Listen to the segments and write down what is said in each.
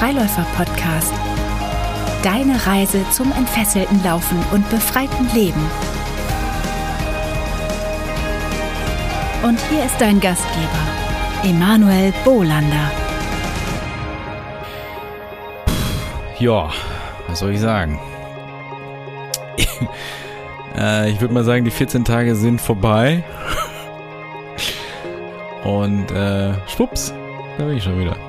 Freiläufer-Podcast. Deine Reise zum entfesselten Laufen und befreiten Leben. Und hier ist dein Gastgeber, Emanuel Bolander. Ja, was soll ich sagen? Ich würde mal sagen, die 14 Tage sind vorbei. Und schwupps, da bin ich schon wieder.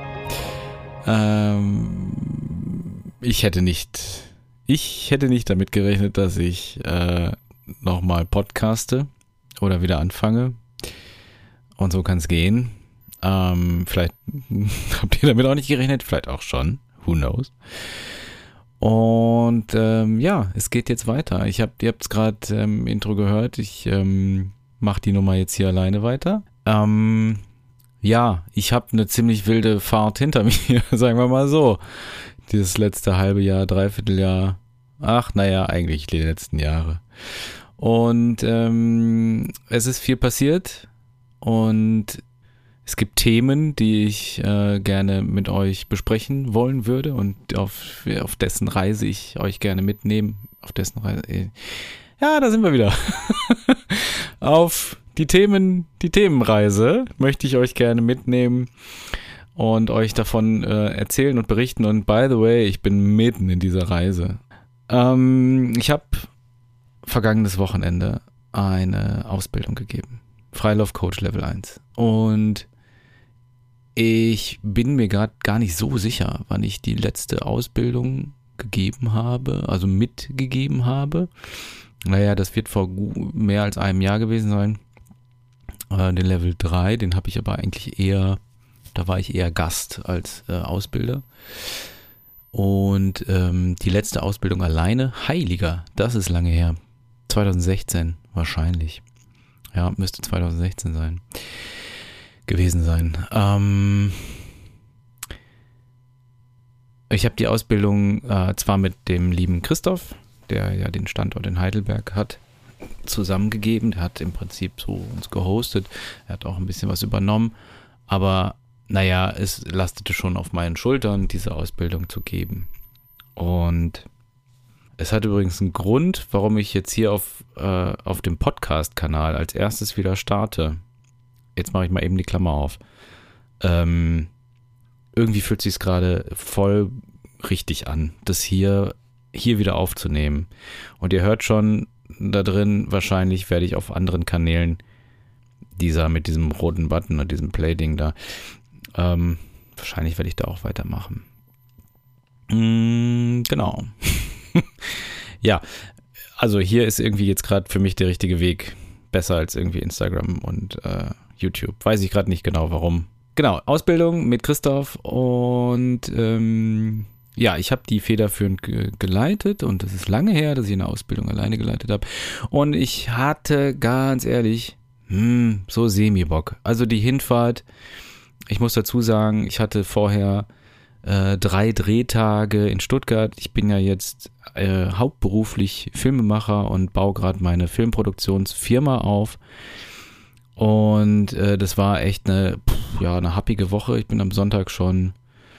Ich hätte nicht damit gerechnet, dass ich nochmal podcaste oder wieder anfange. Und so kann es gehen. Vielleicht habt ihr damit auch nicht gerechnet, vielleicht auch schon. Who knows? Und ja, es geht jetzt weiter. Ihr habt es gerade im Intro gehört. Ich mache die Nummer jetzt hier alleine weiter. Ja, ich habe eine ziemlich wilde Fahrt hinter mir, sagen wir mal so. Dieses letzte halbe Jahr, Dreivierteljahr. Eigentlich die letzten Jahre. Und es ist viel passiert. Und es gibt Themen, die ich gerne mit euch besprechen wollen würde und auf dessen Reise ich euch gerne mitnehmen. Ja, da sind wir wieder. Auf die Themenreise möchte ich euch gerne mitnehmen und euch davon erzählen und berichten. Und by the way, ich bin mitten in dieser Reise. Ich habe vergangenes Wochenende eine Ausbildung gegeben. Freilauf-Coach Level 1. Und ich bin mir gerade gar nicht so sicher, wann ich die letzte Ausbildung gegeben habe, also mitgegeben habe. Naja, das wird vor mehr als einem Jahr gewesen sein. Den Level 3, den habe ich aber eigentlich da war ich eher Gast als Ausbilder. Und die letzte Ausbildung alleine, Heiliger, das ist lange her. 2016 wahrscheinlich. Ja, müsste 2016 gewesen sein. Ich habe die Ausbildung zwar mit dem lieben Christoph, der ja den Standort in Heidelberg hat, zusammengegeben. Der hat im Prinzip so uns gehostet. Er hat auch ein bisschen was übernommen. Aber naja, es lastete schon auf meinen Schultern, diese Ausbildung zu geben. Und es hat übrigens einen Grund, warum ich jetzt hier auf dem Podcast-Kanal als erstes wieder starte. Jetzt mache ich mal eben die Klammer auf. Irgendwie fühlt es sich gerade voll richtig an, das hier wieder aufzunehmen. Und ihr hört schon da drin, wahrscheinlich werde ich auf anderen Kanälen mit diesem roten Button und diesem Play-Ding da, wahrscheinlich werde ich da auch weitermachen. Genau. Ja, also hier ist irgendwie jetzt gerade für mich der richtige Weg. Besser als irgendwie Instagram und YouTube. Weiß ich gerade nicht genau, warum. Genau, Ausbildung mit Christoph und ja, ich habe die federführend geleitet und es ist lange her, dass ich eine Ausbildung alleine geleitet habe. Und ich hatte ganz ehrlich so Semi-Bock. Also die Hinfahrt, ich muss dazu sagen, ich hatte vorher 3 Drehtage in Stuttgart. Ich bin ja jetzt hauptberuflich Filmemacher und baue gerade meine Filmproduktionsfirma auf. Und das war echt eine happige Woche. Ich bin am Sonntag schon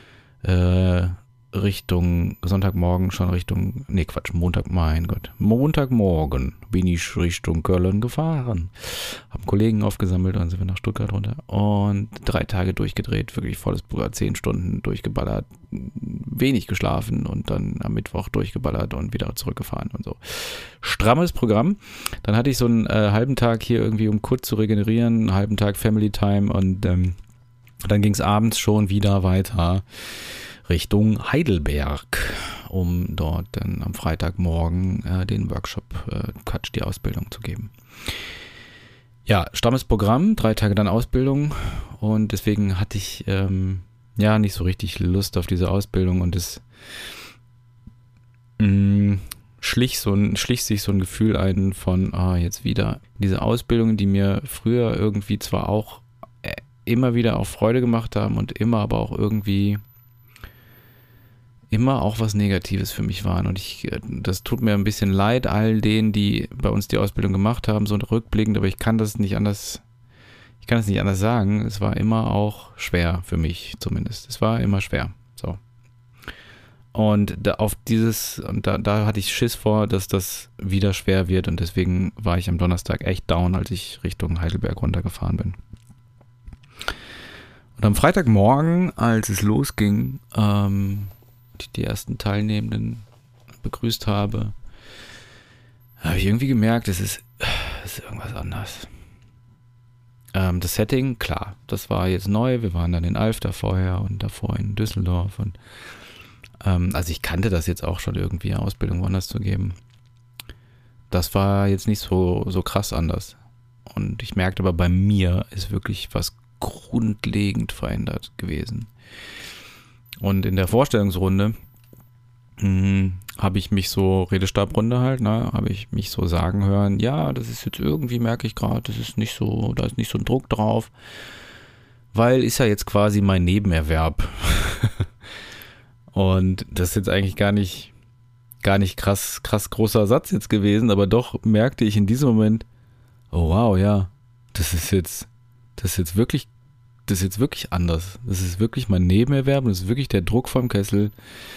Montagmorgen bin ich Richtung Köln gefahren. Hab einen Kollegen aufgesammelt und sind wir nach Stuttgart runter. Und 3 Tage durchgedreht, wirklich volles Programm, 10 Stunden durchgeballert, wenig geschlafen und dann am Mittwoch durchgeballert und wieder zurückgefahren und so. Strammes Programm. Dann hatte ich so einen halben Tag hier irgendwie, um kurz zu regenerieren, einen halben Tag Family Time und dann ging es abends schon wieder weiter Richtung Heidelberg, um dort dann am Freitagmorgen den Workshop Quatsch, die Ausbildung zu geben. Ja, strammes Programm, 3 Tage dann Ausbildung und deswegen hatte ich nicht so richtig Lust auf diese Ausbildung und es schlich sich so ein Gefühl ein von, jetzt wieder diese Ausbildung, die mir früher irgendwie zwar auch immer wieder auch Freude gemacht haben und immer aber auch irgendwie immer auch was Negatives für mich waren. Und das tut mir ein bisschen leid, all denen, die bei uns die Ausbildung gemacht haben, so rückblickend, aber ich kann das nicht anders sagen. Es war immer auch schwer für mich zumindest. Es war immer schwer. So. Und da hatte ich Schiss vor, dass das wieder schwer wird und deswegen war ich am Donnerstag echt down, als ich Richtung Heidelberg runtergefahren bin. Und am Freitagmorgen, als es losging, die ersten Teilnehmenden begrüßt habe ich irgendwie gemerkt, es ist irgendwas anders. Das Setting, klar, das war jetzt neu. Wir waren dann in Alfter vorher und davor in Düsseldorf. Und also ich kannte das jetzt auch schon irgendwie, Ausbildung woanders zu geben. Das war jetzt nicht so krass anders. Und ich merkte aber, bei mir ist wirklich was grundlegend verändert gewesen. Und in der Vorstellungsrunde habe ich mich so, Redestabrunde halt, habe ich mich so sagen hören, ja, das ist jetzt irgendwie, merke ich gerade, das ist nicht so, da ist nicht so ein Druck drauf, weil ist ja jetzt quasi mein Nebenerwerb. Und das ist jetzt eigentlich gar nicht krass großer Satz jetzt gewesen, aber doch merkte ich in diesem Moment, oh wow, ja, das ist jetzt wirklich anders. Das ist wirklich mein Nebenerwerb und das ist wirklich der Druck vom Kessel.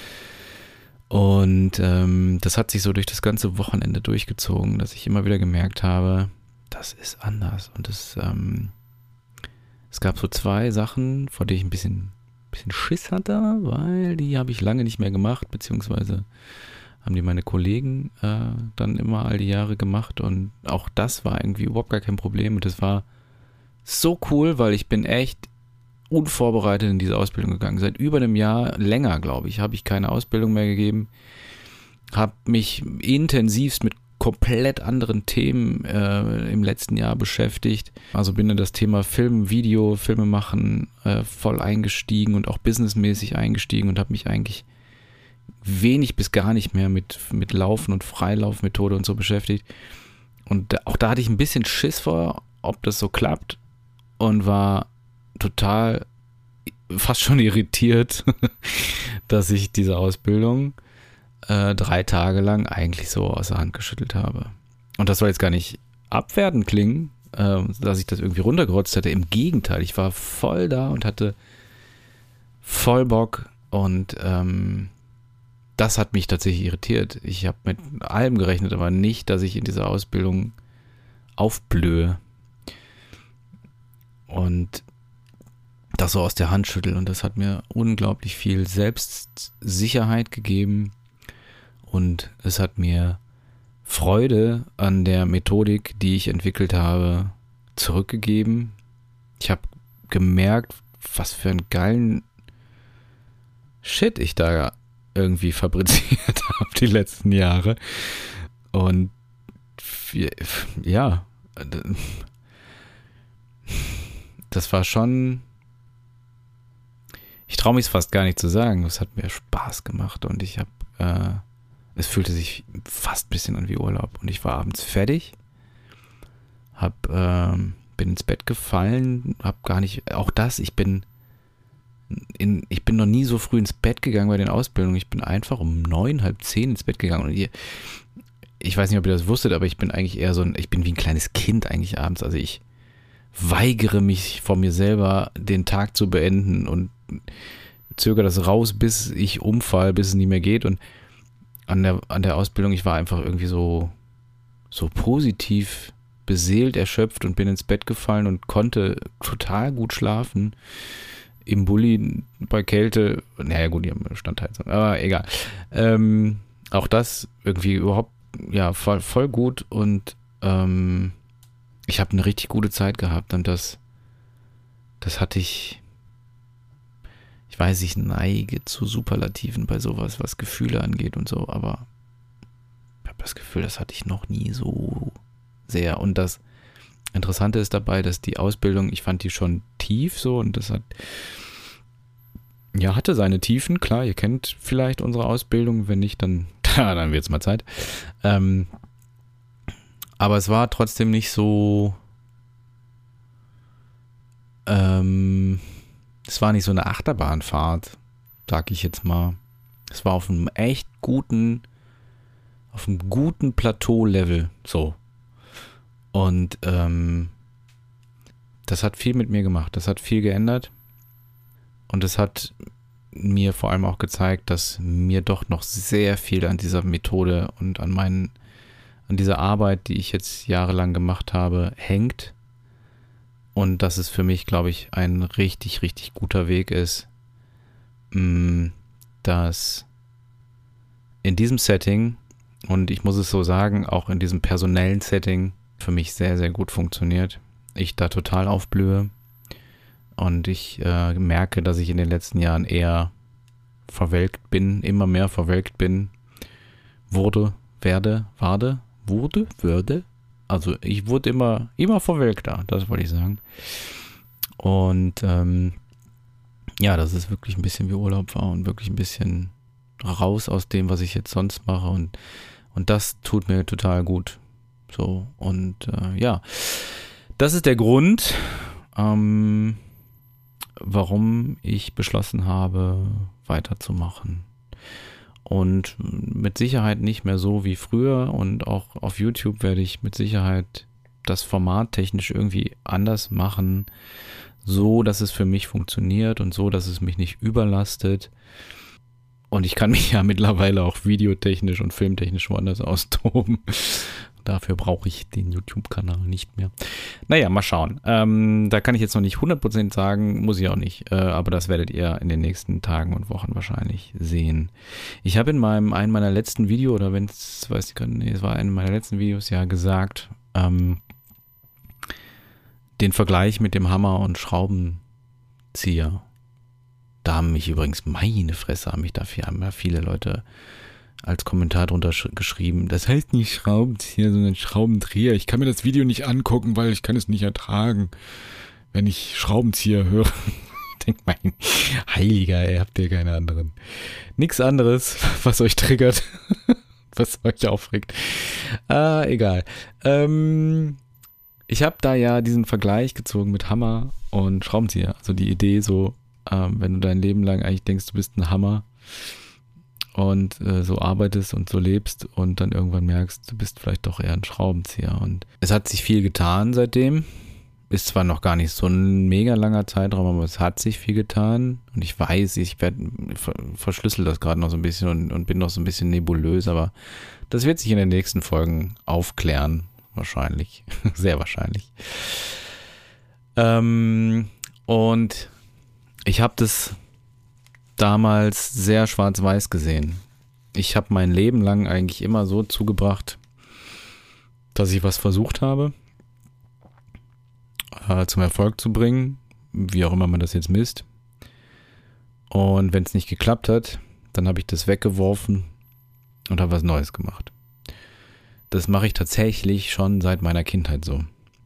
Und das hat sich so durch das ganze Wochenende durchgezogen, dass ich immer wieder gemerkt habe, das ist anders. Und es gab so 2 Sachen, vor denen ich ein bisschen Schiss hatte, weil die habe ich lange nicht mehr gemacht, beziehungsweise haben die meine Kollegen dann immer all die Jahre gemacht. Und auch das war irgendwie überhaupt gar kein Problem. Und das war so cool, weil ich bin echt unvorbereitet in diese Ausbildung gegangen. Seit über einem Jahr, länger glaube ich, habe ich keine Ausbildung mehr gegeben. Habe mich intensivst mit komplett anderen Themen im letzten Jahr beschäftigt. Also bin in das Thema Film, Video, Filme machen voll eingestiegen und auch businessmäßig eingestiegen und habe mich eigentlich wenig bis gar nicht mehr mit Laufen und Freilaufmethode und so beschäftigt. Und auch da hatte ich ein bisschen Schiss vor, ob das so klappt und war total fast schon irritiert, dass ich diese Ausbildung 3 Tage lang eigentlich so aus der Hand geschüttelt habe. Und das soll jetzt gar nicht abwertend klingen, dass ich das irgendwie runtergerotzt hätte. Im Gegenteil, ich war voll da und hatte voll Bock und das hat mich tatsächlich irritiert. Ich habe mit allem gerechnet, aber nicht, dass ich in dieser Ausbildung aufblühe und das so aus der Hand schüttel. Und das hat mir unglaublich viel Selbstsicherheit gegeben und es hat mir Freude an der Methodik, die ich entwickelt habe, zurückgegeben. Ich habe gemerkt, was für einen geilen Shit ich da irgendwie fabriziert habe die letzten Jahre. Und ja, das war schon, ich traue mich es fast gar nicht zu sagen, es hat mir Spaß gemacht und ich habe, es fühlte sich fast ein bisschen an wie Urlaub und ich war abends fertig, bin ins Bett gefallen, habe gar nicht, auch das, ich bin noch nie so früh ins Bett gegangen bei den Ausbildungen, ich bin einfach um 9, halb 10 ins Bett gegangen und ich weiß nicht, ob ihr das wusstet, aber ich bin eigentlich eher ich bin wie ein kleines Kind eigentlich abends, also ich weigere mich vor mir selber, den Tag zu beenden und zögere das raus, bis ich umfall, bis es nicht mehr geht. Und an der Ausbildung, ich war einfach irgendwie so positiv beseelt, erschöpft und bin ins Bett gefallen und konnte total gut schlafen. Im Bulli bei Kälte, naja gut, die haben Standheizung, aber egal. Auch das irgendwie überhaupt, ja, voll gut und ich habe eine richtig gute Zeit gehabt und das hatte ich weiß, ich neige zu Superlativen bei sowas, was Gefühle angeht und so, aber ich habe das Gefühl, das hatte ich noch nie so sehr. Und das Interessante ist dabei, dass die Ausbildung, ich fand die schon tief so und das hatte seine Tiefen, klar, ihr kennt vielleicht unsere Ausbildung, wenn nicht, dann wird es mal Zeit. Aber es war trotzdem nicht so, es war nicht so eine Achterbahnfahrt, sag ich jetzt mal. Es war auf einem guten Plateau-Level, so. Und das hat viel mit mir gemacht, das hat viel geändert und es hat mir vor allem auch gezeigt, dass mir doch noch sehr viel an dieser Methode und an dieser Arbeit, die ich jetzt jahrelang gemacht habe, hängt. Und dass es für mich, glaube ich, ein richtig, richtig guter Weg ist, dass in diesem Setting, und ich muss es so sagen, auch in diesem personellen Setting, für mich sehr, sehr gut funktioniert. Ich da total aufblühe und ich merke, dass ich in den letzten Jahren eher verwelkt bin, immer mehr verwelkt bin, würde. Also ich wurde immer verwelkter, das wollte ich sagen. Und ja, dass es wirklich ein bisschen wie Urlaub war und wirklich ein bisschen raus aus dem, was ich jetzt sonst mache. Und das tut mir total gut. So, und ja, das ist der Grund, warum ich beschlossen habe, weiterzumachen. Und mit Sicherheit nicht mehr so wie früher, und auch auf YouTube werde ich mit Sicherheit das Format technisch irgendwie anders machen, so dass es für mich funktioniert und so, dass es mich nicht überlastet. Und ich kann mich ja mittlerweile auch videotechnisch und filmtechnisch woanders austoben. Dafür brauche ich den YouTube-Kanal nicht mehr. Naja, mal schauen. Da kann ich jetzt noch nicht 100% sagen, muss ich auch nicht. Aber das werdet ihr in den nächsten Tagen und Wochen wahrscheinlich sehen. Ich habe in einem meiner letzten Videos, oder wenn es, weiß ich gar nicht, es war einem meiner letzten Videos ja gesagt, den Vergleich mit dem Hammer und Schraubenzieher. Da haben mich übrigens, meine Fresse, haben ja viele Leute als Kommentar drunter geschrieben, das heißt nicht Schraubenzieher, sondern Schraubendreher. Ich kann mir das Video nicht angucken, weil ich kann es nicht ertragen, wenn ich Schraubenzieher höre. Ich denke, mein Heiliger, ihr habt ihr keine anderen. Nichts anderes, was euch triggert, was euch aufregt. Egal. Ich habe da ja diesen Vergleich gezogen mit Hammer und Schraubenzieher. Also die Idee so, wenn du dein Leben lang eigentlich denkst, du bist ein Hammer und so arbeitest und so lebst und dann irgendwann merkst, du bist vielleicht doch eher ein Schraubenzieher. Und es hat sich viel getan seitdem. Ist zwar noch gar nicht so ein mega langer Zeitraum, aber es hat sich viel getan. Und ich weiß, ich verschlüssel das gerade noch so ein bisschen und bin noch so ein bisschen nebulös, aber das wird sich in den nächsten Folgen aufklären. Wahrscheinlich. Sehr wahrscheinlich. Und ich habe das damals sehr schwarz-weiß gesehen. Ich habe mein Leben lang eigentlich immer so zugebracht, dass ich was versucht habe, zum Erfolg zu bringen, wie auch immer man das jetzt misst. Und wenn es nicht geklappt hat, dann habe ich das weggeworfen und habe was Neues gemacht. Das mache ich tatsächlich schon seit meiner Kindheit so.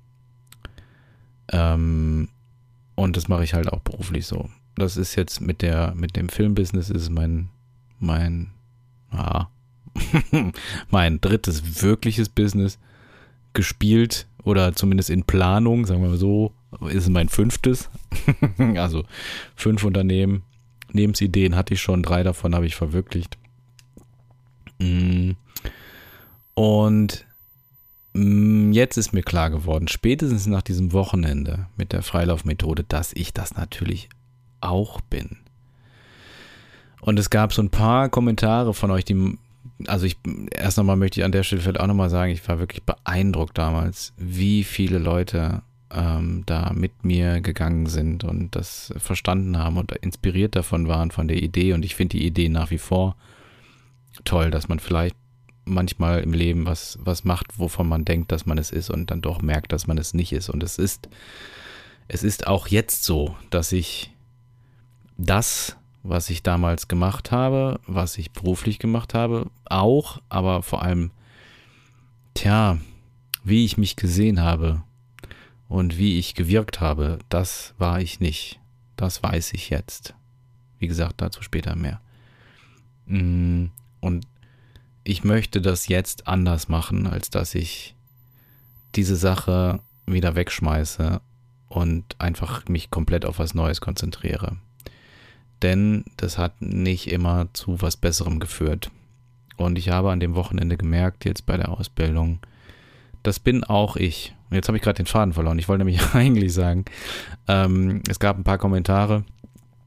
Und das mache ich halt auch beruflich so. Das ist jetzt mit dem Filmbusiness ist mein drittes wirkliches Business gespielt oder zumindest in Planung, sagen wir mal so, ist es mein 5. Also 5 Unternehmen, Lebensideen hatte ich schon, 3 davon habe ich verwirklicht. Und jetzt ist mir klar geworden, spätestens nach diesem Wochenende mit der Freilaufmethode, dass ich das natürlich auch bin. Und es gab so ein paar Kommentare von euch, erst nochmal möchte ich an der Stelle vielleicht auch nochmal sagen, ich war wirklich beeindruckt damals, wie viele Leute da mit mir gegangen sind und das verstanden haben und inspiriert davon waren von der Idee. Und ich finde die Idee nach wie vor toll, dass man vielleicht manchmal im Leben was macht, wovon man denkt, dass man es ist und dann doch merkt, dass man es nicht ist. Und es ist auch jetzt so, dass ich das, was ich damals gemacht habe, was ich beruflich gemacht habe, auch, aber vor allem, wie ich mich gesehen habe und wie ich gewirkt habe, das war ich nicht. Das weiß ich jetzt. Wie gesagt, dazu später mehr. Und ich möchte das jetzt anders machen, als dass ich diese Sache wieder wegschmeiße und einfach mich komplett auf was Neues konzentriere. Denn das hat nicht immer zu was Besserem geführt. Und ich habe an dem Wochenende gemerkt, jetzt bei der Ausbildung, das bin auch ich. Und jetzt habe ich gerade den Faden verloren. Ich wollte nämlich eigentlich sagen, es gab ein paar Kommentare,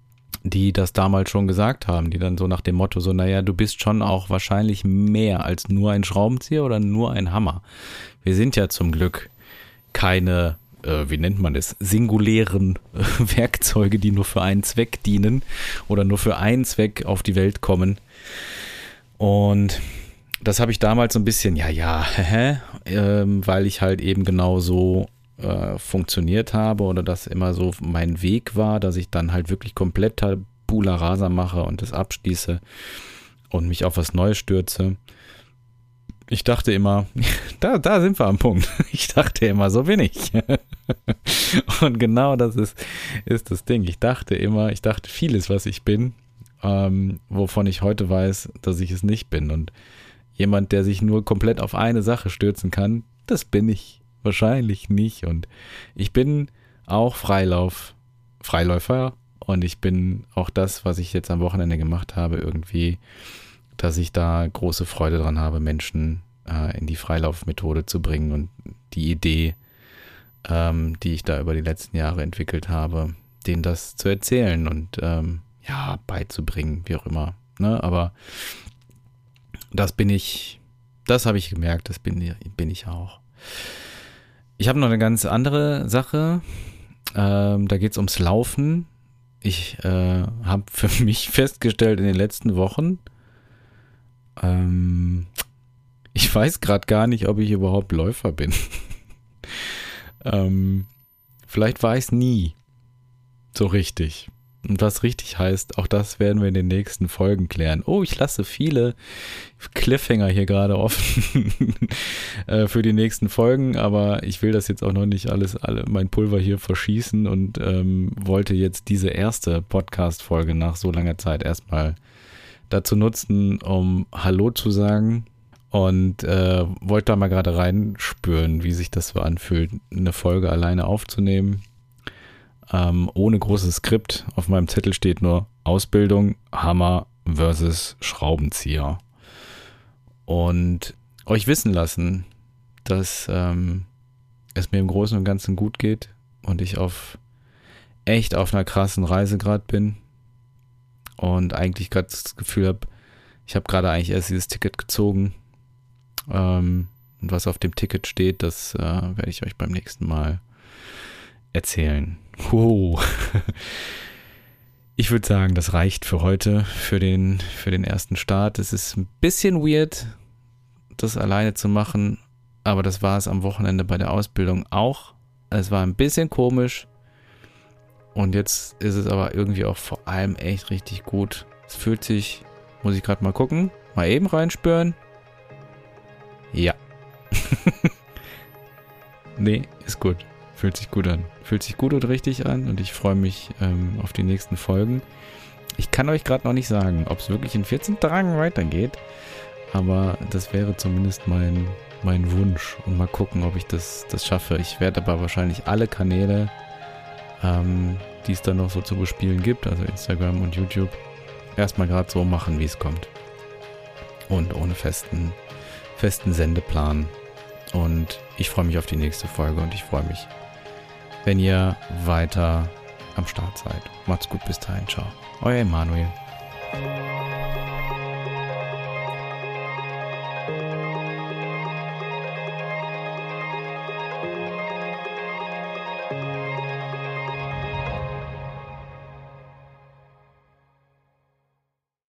die das damals schon gesagt haben, die dann so nach dem Motto so, naja, du bist schon auch wahrscheinlich mehr als nur ein Schraubenzieher oder nur ein Hammer. Wir sind ja zum Glück keine, wie nennt man das, singulären Werkzeuge, die nur für einen Zweck dienen oder nur für einen Zweck auf die Welt kommen. Und das habe ich damals so ein bisschen, weil ich halt eben genau so funktioniert habe oder das immer so mein Weg war, dass ich dann halt wirklich komplett Tabula Rasa mache und das abschließe und mich auf was Neues stürze. Ich dachte immer, da sind wir am Punkt. Ich dachte immer, so bin ich. Und genau das ist das Ding. Ich dachte vieles, was ich bin, wovon ich heute weiß, dass ich es nicht bin. Und jemand, der sich nur komplett auf eine Sache stürzen kann, das bin ich wahrscheinlich nicht. Und ich bin auch Freiläufer und ich bin auch das, was ich jetzt am Wochenende gemacht habe, irgendwie, dass ich da große Freude dran habe, Menschen in die Freilaufmethode zu bringen und die Idee, die ich da über die letzten Jahre entwickelt habe, denen das zu erzählen und beizubringen, wie auch immer. Ne? Aber das habe ich gemerkt, das bin ich auch. Ich habe noch eine ganz andere Sache, da geht es ums Laufen. Ich habe für mich festgestellt in den letzten Wochen, ich weiß gerade gar nicht, ob ich überhaupt Läufer bin. Vielleicht war ich es nie so richtig. Und was richtig heißt, auch das werden wir in den nächsten Folgen klären. Oh, ich lasse viele Cliffhanger hier gerade offen für die nächsten Folgen, aber ich will das jetzt auch noch nicht mein Pulver hier verschießen und wollte jetzt diese erste Podcast-Folge nach so langer Zeit erstmal dazu nutzen, um Hallo zu sagen und wollte da mal gerade reinspüren, wie sich das so anfühlt, eine Folge alleine aufzunehmen. Ohne großes Skript. Auf meinem Zettel steht nur Ausbildung, Hammer versus Schraubenzieher. Und euch wissen lassen, dass es mir im Großen und Ganzen gut geht und ich echt auf einer krassen Reise gerade bin und eigentlich gerade das Gefühl habe, ich habe gerade eigentlich erst dieses Ticket gezogen. Und was auf dem Ticket steht, das werde ich euch beim nächsten Mal erzählen. Ich würde sagen, das reicht für heute, für den ersten Start. Es ist ein bisschen weird, das alleine zu machen, aber das war es am Wochenende bei der Ausbildung auch. Es war ein bisschen komisch und jetzt ist es aber irgendwie auch vor allem echt richtig gut. Es fühlt sich, muss ich gerade mal gucken, mal eben reinspüren. Ja. Nee, ist gut. Fühlt sich gut an. Fühlt sich gut und richtig an und ich freue mich auf die nächsten Folgen. Ich kann euch gerade noch nicht sagen, ob es wirklich in 14 Tagen weitergeht, aber das wäre zumindest mein Wunsch und mal gucken, ob ich das schaffe. Ich werde aber wahrscheinlich alle Kanäle, die es dann noch so zu bespielen gibt, also Instagram und YouTube, erstmal gerade so machen, wie es kommt. Und ohne festen Sendeplan. Und ich freue mich auf die nächste Folge und ich freue mich, wenn ihr weiter am Start seid. Macht's gut, bis dahin, ciao. Euer Emanuel.